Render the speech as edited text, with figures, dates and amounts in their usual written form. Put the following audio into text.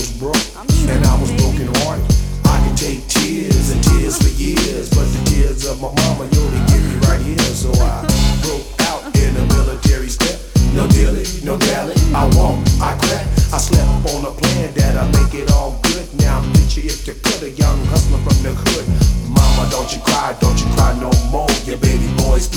was broke and I was broken hearted. I can take tears and tears for years, but the tears of my mama, yo, they get me right here. So I broke out in a military step. No dilly, no dally, I walk, I crack. I slept on a plan that I make it all good. Now picture if you could, a young hustler from the hood. Mama, don't you cry no more. Your baby boy's